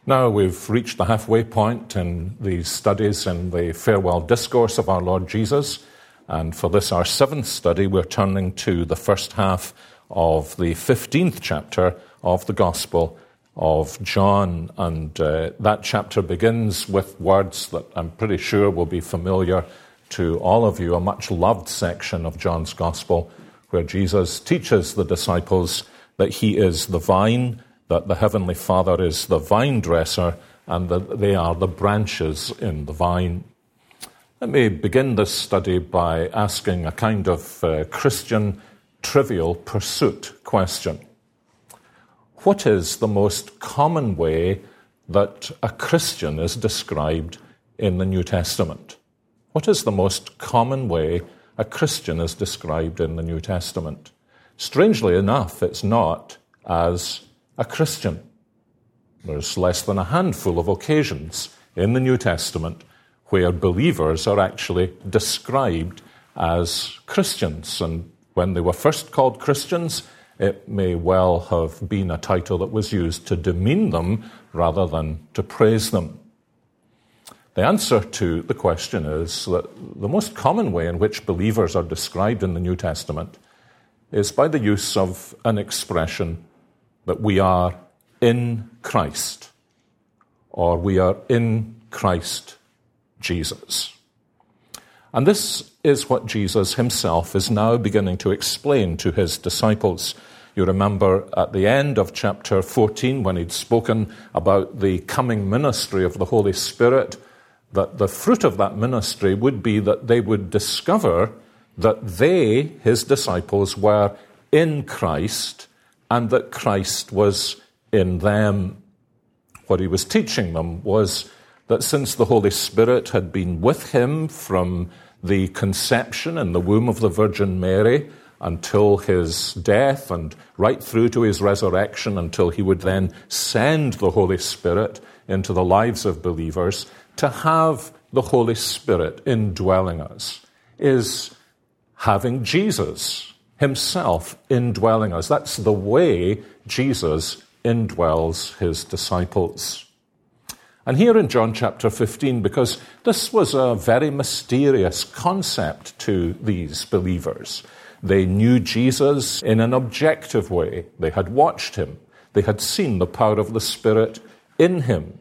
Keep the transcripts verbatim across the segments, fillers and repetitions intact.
Now we've reached the halfway point in these studies in the farewell discourse of our Lord Jesus, and for this, our seventh study, we're turning to the first half of the fifteenth chapter of the Gospel of John, and uh, that chapter begins with words that I'm pretty sure will be familiar to all of you, a much-loved section of John's Gospel, where Jesus teaches the disciples that he is the vine, that the Heavenly Father is the vine dresser, and that they are the branches in the vine. Let me begin this study by asking a kind of uh, Christian trivial pursuit question. What is the most common way that a Christian is described in the New Testament? What is the most common way a Christian is described in the New Testament? Strangely enough, it's not as a Christian. There's less than a handful of occasions in the New Testament where believers are actually described as Christians. And when they were first called Christians, it may well have been a title that was used to demean them rather than to praise them. The answer to the question is that the most common way in which believers are described in the New Testament is by the use of an expression that we are in Christ, or we are in Christ Jesus. And this is what Jesus himself is now beginning to explain to his disciples. You remember at the end of chapter fourteen, when he'd spoken about the coming ministry of the Holy Spirit, that the fruit of that ministry would be that they would discover that they, his disciples, were in Christ, and that Christ was in them. What he was teaching them was that since the Holy Spirit had been with him from the conception in the womb of the Virgin Mary until his death and right through to his resurrection, until he would then send the Holy Spirit into the lives of believers, to have the Holy Spirit indwelling us is having Jesus himself indwelling us. That's the way Jesus indwells his disciples. And here in John chapter fifteen, because this was a very mysterious concept to these believers, they knew Jesus in an objective way. They had watched him. They had seen the power of the Spirit in him.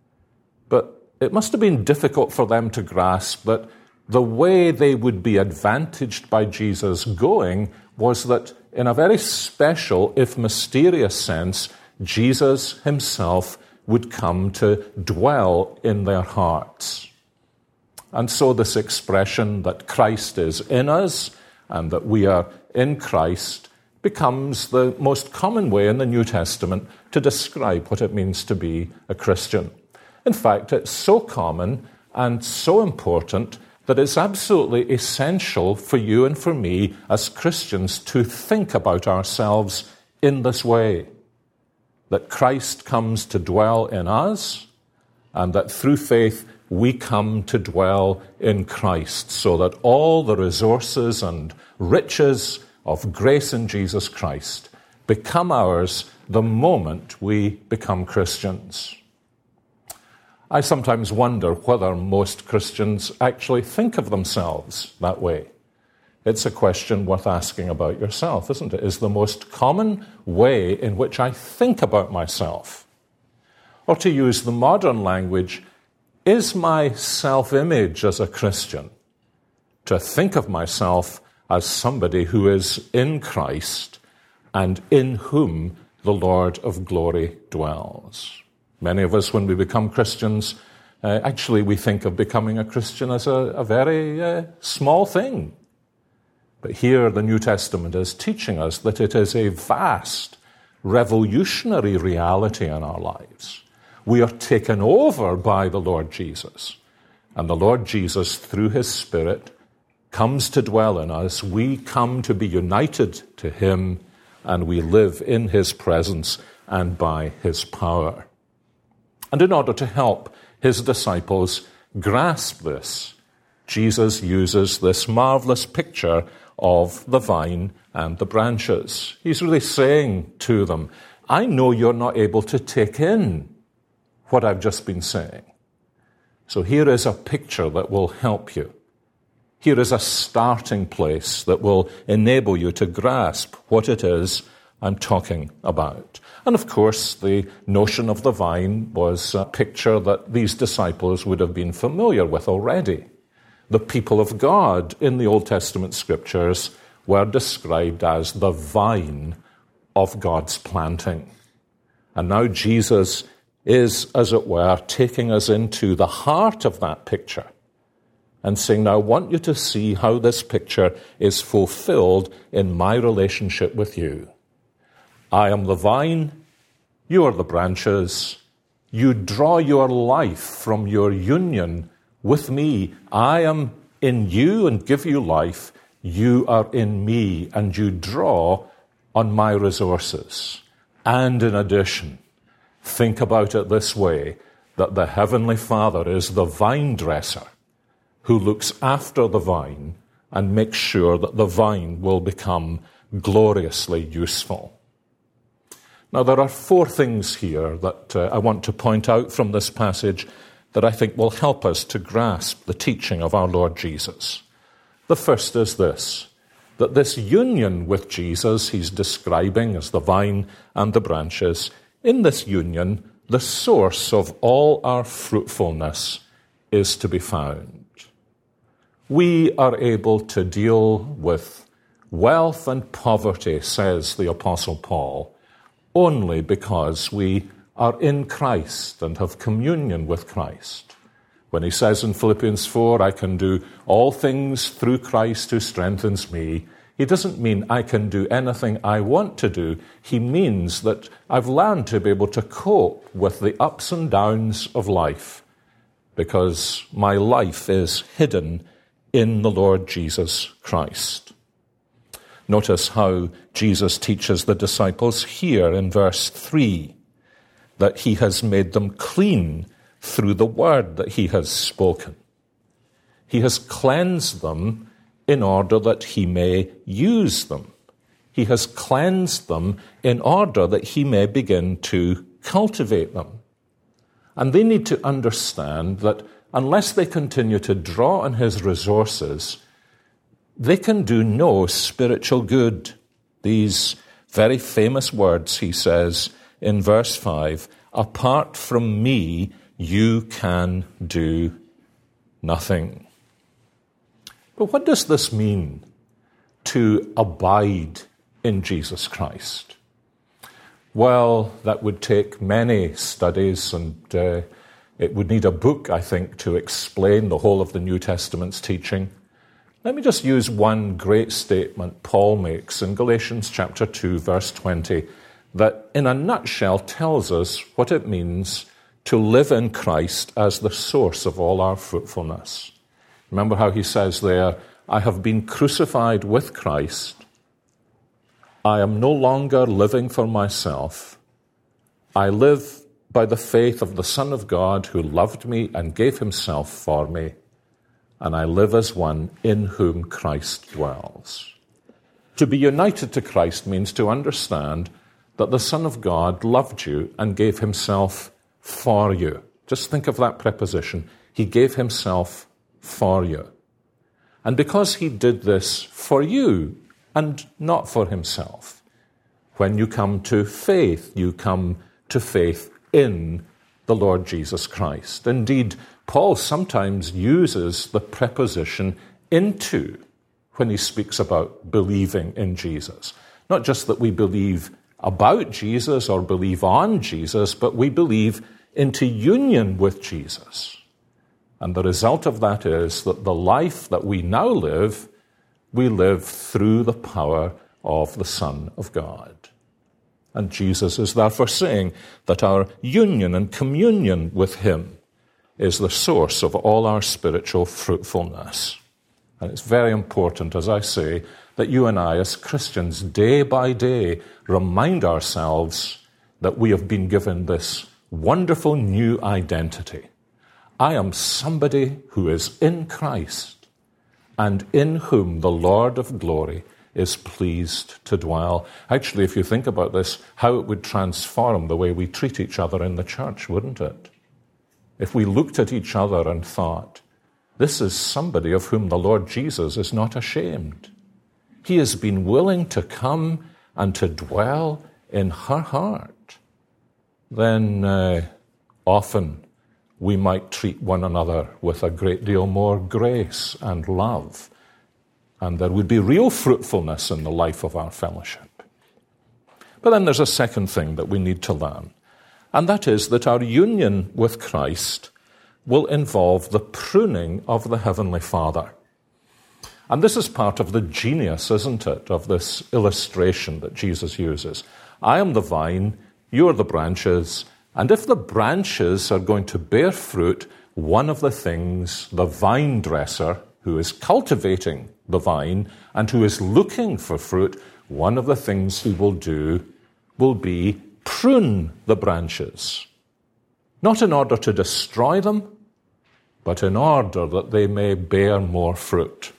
But it must have been difficult for them to grasp that the way they would be advantaged by Jesus going was that in a very special, if mysterious sense, Jesus himself would come to dwell in their hearts. And so this expression that Christ is in us and that we are in Christ becomes the most common way in the New Testament to describe what it means to be a Christian. In fact, it's so common and so important that it's absolutely essential for you and for me as Christians to think about ourselves in this way. That Christ comes to dwell in us, and that through faith we come to dwell in Christ, so that all the resources and riches of grace in Jesus Christ become ours the moment we become Christians. I sometimes wonder whether most Christians actually think of themselves that way. It's a question worth asking about yourself, isn't it? Is the most common way in which I think about myself? Or to use the modern language, is my self-image as a Christian to think of myself as somebody who is in Christ and in whom the Lord of glory dwells? Many of us, when we become Christians, uh, actually we think of becoming a Christian as a, a very uh, small thing. But here the New Testament is teaching us that it is a vast, revolutionary reality in our lives. We are taken over by the Lord Jesus. And the Lord Jesus, through his Spirit, comes to dwell in us. We come to be united to him, and we live in his presence and by his power. And in order to help his disciples grasp this, Jesus uses this marvelous picture of the vine and the branches. He's really saying to them, I know you're not able to take in what I've just been saying. So here is a picture that will help you. Here is a starting place that will enable you to grasp what it is I'm talking about. And of course, the notion of the vine was a picture that these disciples would have been familiar with already. The people of God in the Old Testament scriptures were described as the vine of God's planting. And now Jesus is, as it were, taking us into the heart of that picture and saying, now I want you to see how this picture is fulfilled in my relationship with you. I am the vine, you are the branches. You draw your life from your union with me. I am in you and give you life. You are in me and you draw on my resources. And in addition, think about it this way, that the Heavenly Father is the vine dresser who looks after the vine and makes sure that the vine will become gloriously useful. Now, there are four things here that uh, I want to point out from this passage that I think will help us to grasp the teaching of our Lord Jesus. The first is this, that this union with Jesus he's describing as the vine and the branches, in this union, the source of all our fruitfulness is to be found. We are able to deal with wealth and poverty, says the Apostle Paul, only because we are in Christ and have communion with Christ. When he says in Philippians four, I can do all things through Christ who strengthens me, he doesn't mean I can do anything I want to do. He means that I've learned to be able to cope with the ups and downs of life because my life is hidden in the Lord Jesus Christ. Notice how Jesus teaches the disciples here in verse three, that he has made them clean through the word that he has spoken. He has cleansed them in order that he may use them. He has cleansed them in order that he may begin to cultivate them. And they need to understand that unless they continue to draw on his resources, they can do no spiritual good. These very famous words, he says in verse five, apart from me, you can do nothing. But what does this mean to abide in Jesus Christ? Well, that would take many studies, and uh, it would need a book, I think, to explain the whole of the New Testament's teaching. Let me just use one great statement Paul makes in Galatians chapter two, verse twenty, that in a nutshell tells us what it means to live in Christ as the source of all our fruitfulness. Remember how he says there, I have been crucified with Christ. I am no longer living for myself. I live by the faith of the Son of God who loved me and gave himself for me. And I live as one in whom Christ dwells. To be united to Christ means to understand that the Son of God loved you and gave himself for you. Just think of that preposition. He gave himself for you. And because he did this for you and not for himself, when you come to faith, you come to faith in the Lord Jesus Christ. Indeed, Paul sometimes uses the preposition into when he speaks about believing in Jesus. Not just that we believe about Jesus or believe on Jesus, but we believe into union with Jesus. And the result of that is that the life that we now live, we live through the power of the Son of God. And Jesus is therefore saying that our union and communion with him is the source of all our spiritual fruitfulness. And it's very important, as I say, that you and I as Christians, day by day, remind ourselves that we have been given this wonderful new identity. I am somebody who is in Christ and in whom the Lord of glory is pleased to dwell. Actually, if you think about this, how it would transform the way we treat each other in the church, wouldn't it? if we looked at each other and thought, this is somebody of whom the Lord Jesus is not ashamed. He has been willing to come and to dwell in her heart. Then uh, often we might treat one another with a great deal more grace and love, and there would be real fruitfulness in the life of our fellowship. But then there's a second thing that we need to learn, and that is that our union with Christ will involve the pruning of the Heavenly Father. And this is part of the genius, isn't it, of this illustration that Jesus uses. I am the vine, you are the branches, and if the branches are going to bear fruit, one of the things the vine dresser, who is cultivating the vine and who is looking for fruit, one of the things he will do will be prune the branches. Not in order to destroy them, but in order that they may bear more fruit.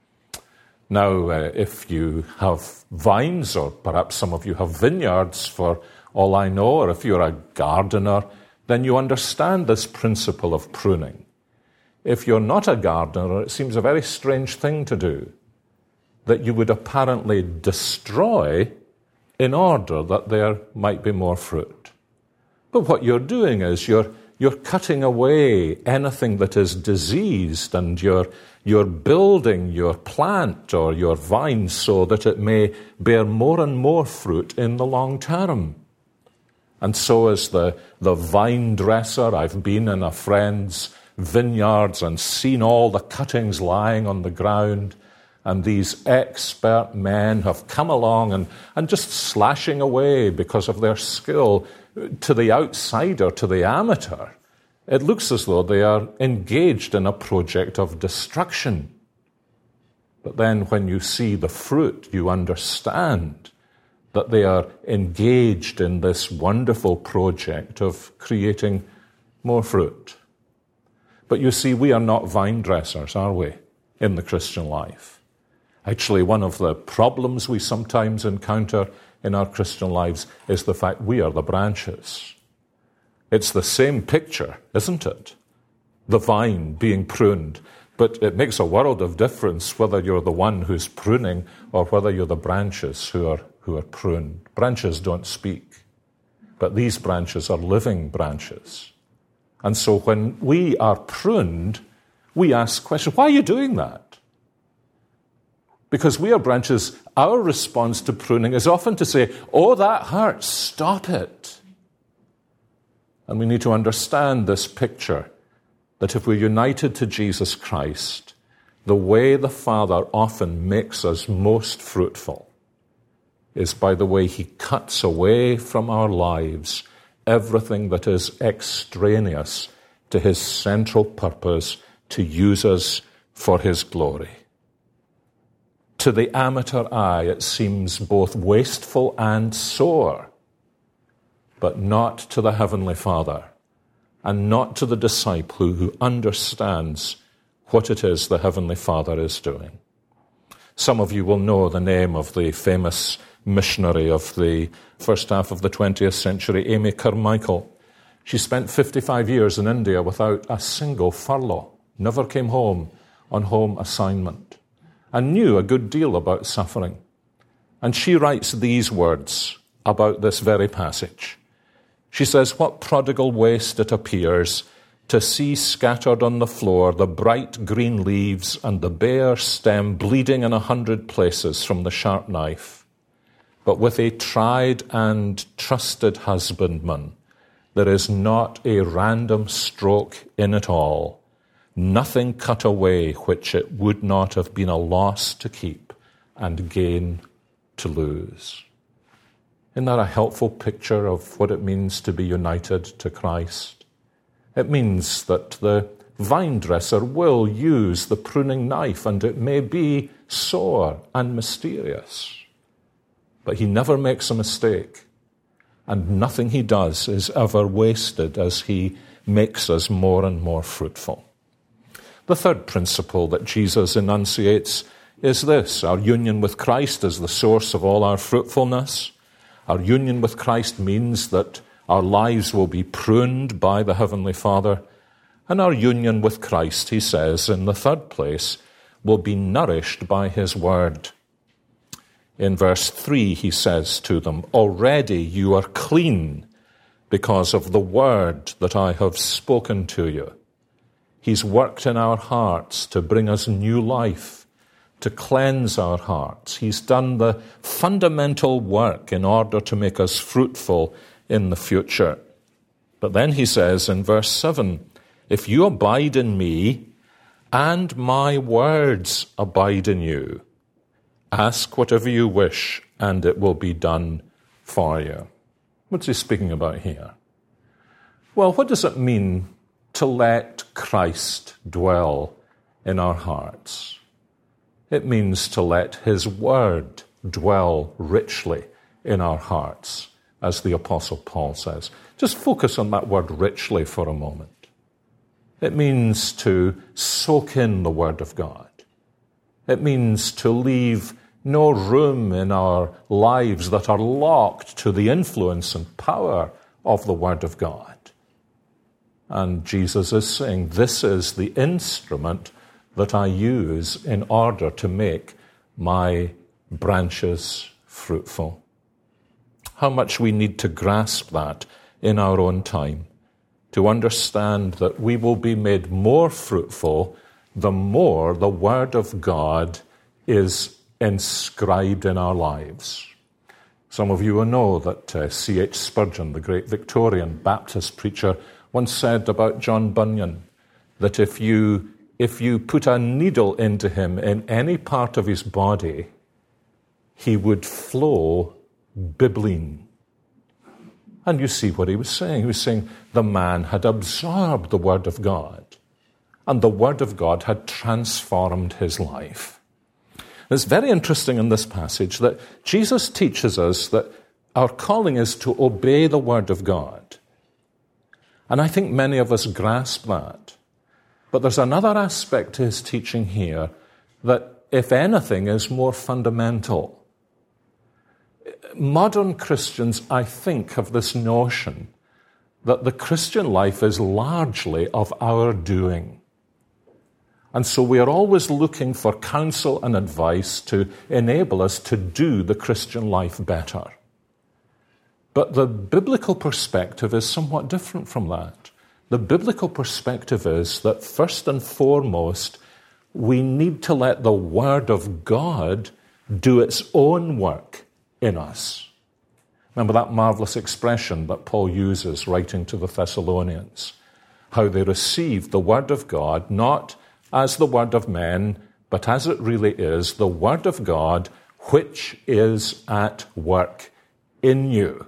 Now, uh, if you have vines, or perhaps some of you have vineyards for all I know, or if you're a gardener, then you understand this principle of pruning. If you're not a gardener, it seems a very strange thing to do, that you would apparently destroy in order that there might be more fruit. But what you're doing is you're you're cutting away anything that is diseased, and you're you're building your plant or your vine so that it may bear more and more fruit in the long term. And so as the, the vine dresser, I've been in a friend's vineyards and seen all the cuttings lying on the ground, and these expert men have come along and, and just slashing away because of their skill. To the outsider, to the amateur, it looks as though they are engaged in a project of destruction. But then when you see the fruit, you understand that they are engaged in this wonderful project of creating more fruit. But you see, we are not vine dressers, are we, in the Christian life? Actually, one of the problems we sometimes encounter in our Christian lives is the fact we are the branches. It's the same picture, isn't it? The vine being pruned. But it makes a world of difference whether you're the one who's pruning or whether you're the branches who are who are pruned. Branches don't speak, but these branches are living branches. And so when we are pruned, we ask questions, why are you doing that? Because we are branches, our response to pruning is often to say, oh, that hurts, stop it. And we need to understand this picture, that if we're united to Jesus Christ, the way the Father often makes us most fruitful is by the way he cuts away from our lives everything that is extraneous to his central purpose to use us for his glory. To the amateur eye, it seems both wasteful and sore, but not to the Heavenly Father, and not to the disciple who understands what it is the Heavenly Father is doing. Some of you will know the name of the famous missionary of the first half of the twentieth century, Amy Carmichael. She spent fifty-five years in India without a single furlough, never came home on home assignment, and knew a good deal about suffering. And she writes these words about this very passage. She says, what prodigal waste it appears to see scattered on the floor the bright green leaves and the bare stem bleeding in a hundred places from the sharp knife. But with a tried and trusted husbandman, there is not a random stroke in it all, nothing cut away which it would not have been a loss to keep and gain to lose. Isn't that a helpful picture of what it means to be united to Christ? It means that the vine dresser will use the pruning knife, and it may be sore and mysterious, but he never makes a mistake, and nothing he does is ever wasted as he makes us more and more fruitful. The third principle that Jesus enunciates is this: our union with Christ is the source of all our fruitfulness. Our union with Christ means that our lives will be pruned by the Heavenly Father, And our union with Christ, he says, in the third place, will be nourished by his word. In verse three, he says to them, already you are clean because of the word that I have spoken to you. He's worked in our hearts to bring us new life, to cleanse our hearts. He's done the fundamental work in order to make us fruitful in the future. But then he says in verse seven, if you abide in me and my words abide in you, ask whatever you wish and it will be done for you. What's he speaking about here? Well, what does it mean to let Christ dwell in our hearts? It means to let his word dwell richly in our hearts, as the Apostle Paul says. Just focus on that word richly for a moment. It means to soak in the word of God. It means to leave no room in our lives that are locked to the influence and power of the word of God. And Jesus is saying, this is the instrument that I use in order to make my branches fruitful. How much we need to grasp that in our own time, to understand that we will be made more fruitful the more the word of God is inscribed in our lives. Some of you will know that uh, C H Spurgeon, the great Victorian Baptist preacher, once said about John Bunyan that if you if you put a needle into him in any part of his body, he would flow bibline. And you see what he was saying. He was saying the man had absorbed the word of God, and the word of God had transformed his life. It's very interesting in this passage that Jesus teaches us that our calling is to obey the word of God. And I think many of us grasp that. But there's another aspect to his teaching here that, if anything, is more fundamental. Modern Christians, I think, have this notion that the Christian life is largely of our doing. And so we are always looking for counsel and advice to enable us to do the Christian life better. But the biblical perspective is somewhat different from that. The biblical perspective is that first and foremost, we need to let the Word of God do its own work in us. Remember that marvelous expression that Paul uses writing to the Thessalonians, how they received the Word of God not as the word of men, but as it really is, the word of God which is at work in you.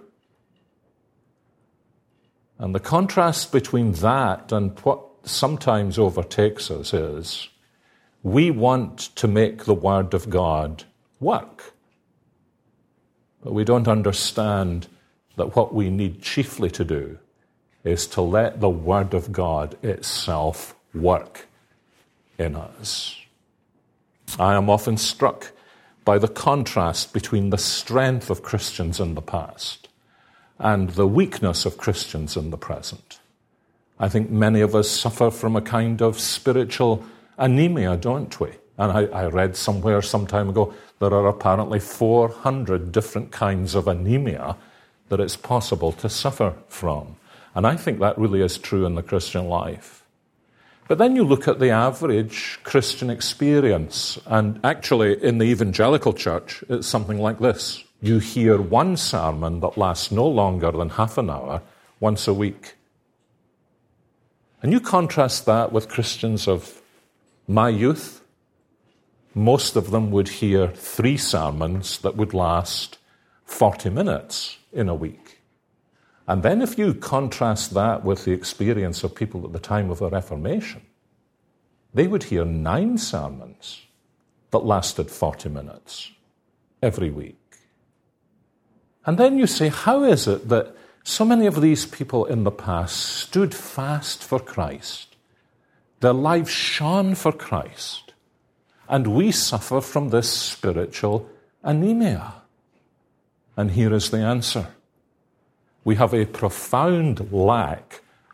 And the contrast between that and what sometimes overtakes us is we want to make the word of God work. But we don't understand that what we need chiefly to do is to let the word of God itself work in us. I am often struck by the contrast between the strength of Christians in the past and the weakness of Christians in the present. I think many of us suffer from a kind of spiritual anemia, don't we? And I, I read somewhere some time ago there are apparently four hundred different kinds of anemia that it's possible to suffer from. And I think that really is true in the Christian life. But then you look at the average Christian experience, and actually in the evangelical church, it's something like this. You hear one sermon that lasts no longer than half an hour once a week. And you contrast that with Christians of my youth. Most of them would hear three sermons that would last forty minutes in a week. And then if you contrast that with the experience of people at the time of the Reformation, they would hear nine sermons that lasted forty minutes every week. And then you say, how is it that so many of these people in the past stood fast for Christ? Their lives shone for Christ. And we suffer from this spiritual anemia. And here is the answer. We have a profound lack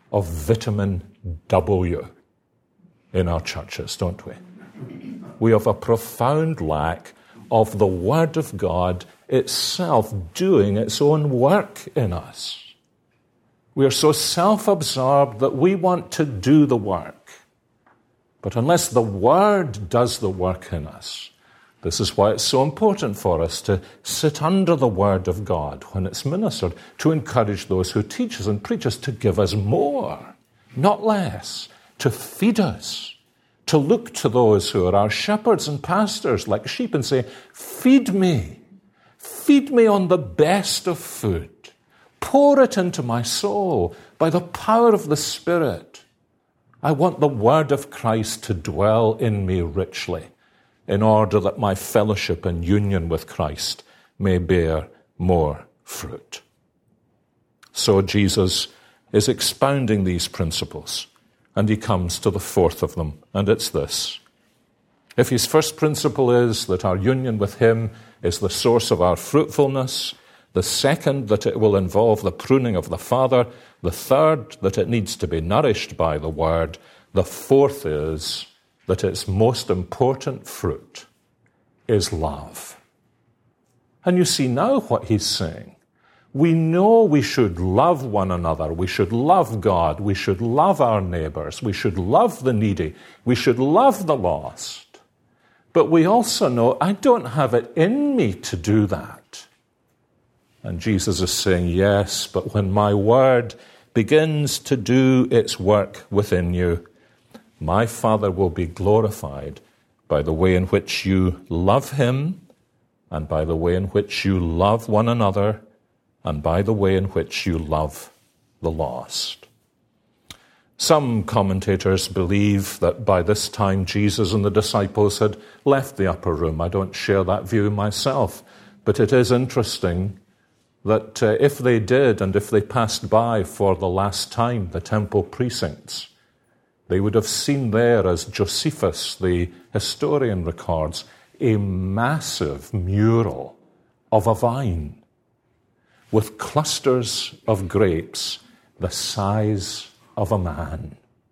of vitamin W in our churches, don't we? We have a profound lack of the Word of God itself doing its own work in us. We are so self-absorbed that we want to do the work. But unless the Word does the work in us, this is why it's so important for us to sit under the Word of God when it's ministered, to encourage those who teach us and preach us to give us more, not less, to feed us, to look to those who are our shepherds and pastors like sheep and say, feed me, feed me on the best of food, pour it into my soul by the power of the Spirit. I want the Word of Christ to dwell in me richly, in order that my fellowship and union with Christ may bear more fruit. So Jesus is expounding these principles, and he comes to the fourth of them, and it's this. If his first principle is that our union with him is the source of our fruitfulness, the second, that it will involve the pruning of the Father, the third, that it needs to be nourished by the Word, the fourth is that its most important fruit is love. And you see now what he's saying. We know we should love one another. We should love God. We should love our neighbors. We should love the needy. We should love the lost. But we also know I don't have it in me to do that. And Jesus is saying, yes, but when my Word begins to do its work within you, my Father will be glorified by the way in which you love him, and by the way in which you love one another, and by the way in which you love the lost. Some commentators believe that by this time Jesus and the disciples had left the upper room. I don't share that view myself, but it is interesting that uh, if they did, and if they passed by for the last time the temple precincts, they would have seen there, as Josephus, the historian, records, a massive mural of a vine with clusters of grapes the size of a man.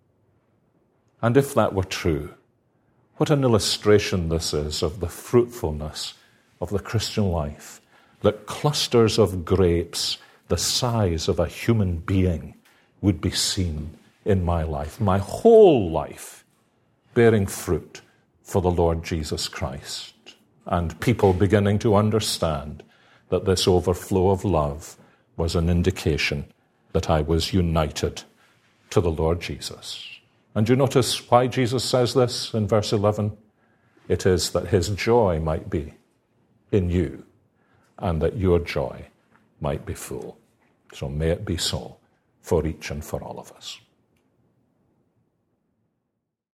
And if that were true, what an illustration this is of the fruitfulness of the Christian life, that clusters of grapes the size of a human being would be seen in my life, my whole life, bearing fruit for the Lord Jesus Christ. And people beginning to understand that this overflow of love was an indication that I was united to the Lord Jesus. And you notice why Jesus says this in verse eleven? It is that his joy might be in you, and that your joy might be full. So may it be so for each and for all of us.